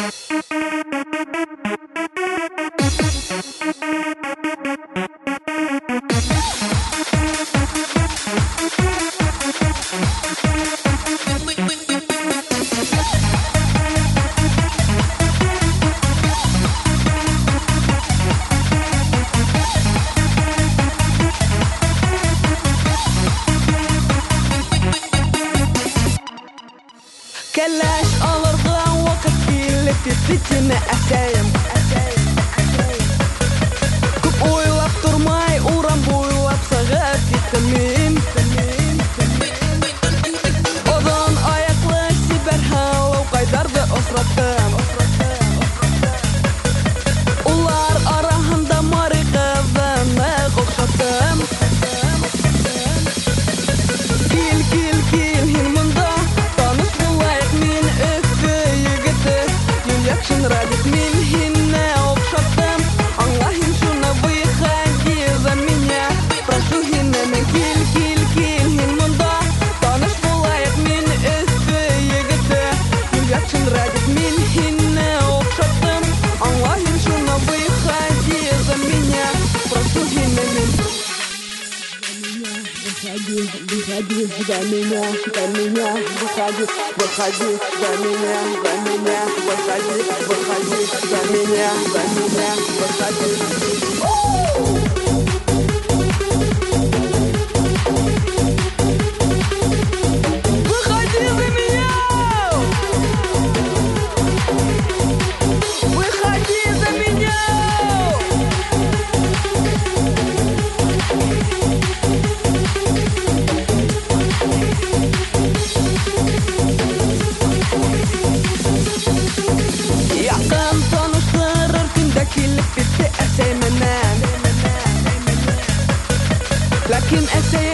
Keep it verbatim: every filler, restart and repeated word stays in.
Кәләш алырга вакыт килеп битенә әсәем. Күп уйлап тормай урам буйлап сагып киттем мин. Одан аяклы сибәр һалау кайдарды осраттым. Улар араһында Мари кызны кокшаттым. Кил, кил, кил, һин монда таныш булайык мин өфе егете. Юлякшын радик мин һинне окшаттым. Аңла һин шуны выходи за меня. Прошу һиннән кил, кил, кил, һин монда таныш булайык мин өфе егете. Юлякшын радик мин һинне окшаттым. Аңла һин шуны выходи за меня. Прошу һиннән Выходи, выходи за меня, за меня, выходи, выходи за меня, за меня, выходи, выходи за меня, за меня, выходи. Выходи за меня! Выходи за меня! Якын таныштырыр көндә килеп битте әсәй менән. Ләкин әсәй